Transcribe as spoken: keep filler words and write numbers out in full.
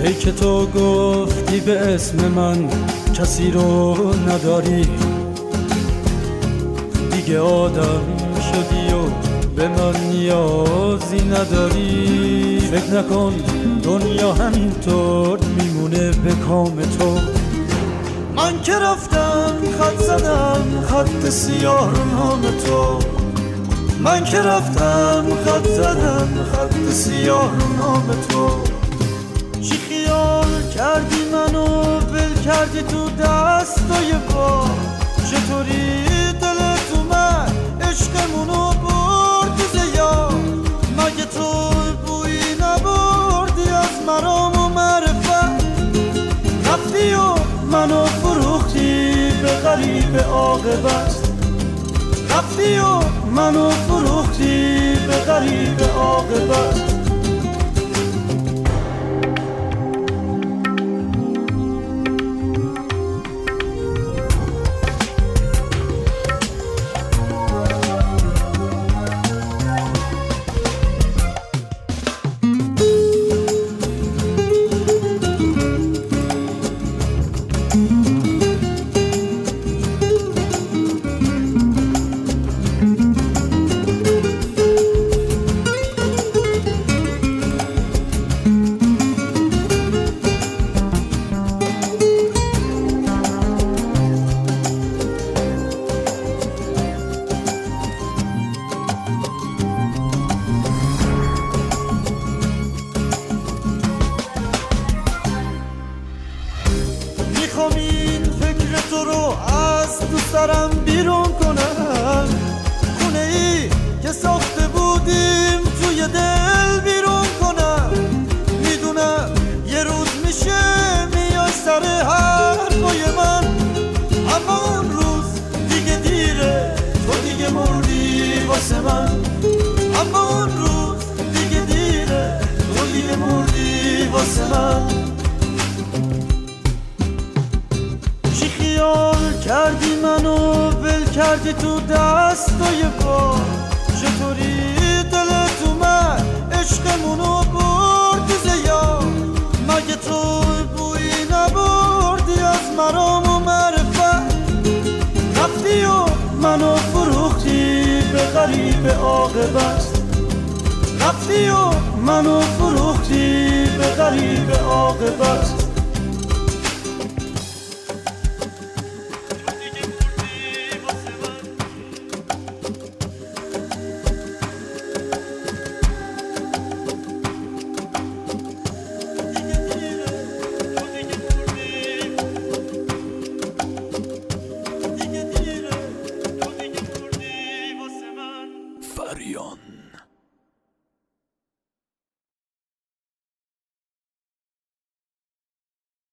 ای که تو گفتی به اسم من کسی رو نداری، دیگه آدم شدی و به من نیازی نداری. فکر نکن دنیا همینطور میمونه به کام تو. من که رفتم خط زدم خط سیاه رو نام تو. من که رفتم خط زدم خط سیاه رو نام تو. چی خیال کردی منو ول کردی تو دستای با؟ چطوری دلت اومد عشقمونو بردی زیا؟ مگه تو بویی نبردی از مرام و معرفت؟ رفتی و منو فروختی به غریب عاقبت. رفتی و منو فروختی به غریب عاقبت. میخوام این فکر تو رو از دوست دارم بیرون کنم. خونه ای که ساخته بودیم توی دل بیرون کنم. میدونم یه روز میشه میای سر حرفای من، اما اون روز دیگه دیره، تو دیگه مردی واسه من. اما اون روز دیگه دیره، تو دیگه مردی واسه من. خیال کردی منو ول کردی تو دستای با؟ چطوری دلت اومد عشقمونو بردی زیا؟ مگه تو بویی نبردی از مرام و معرفت؟ رفتی و منو فروختی به غریب عاقبت. رفتی و منو فروختی به غریب عاقبت.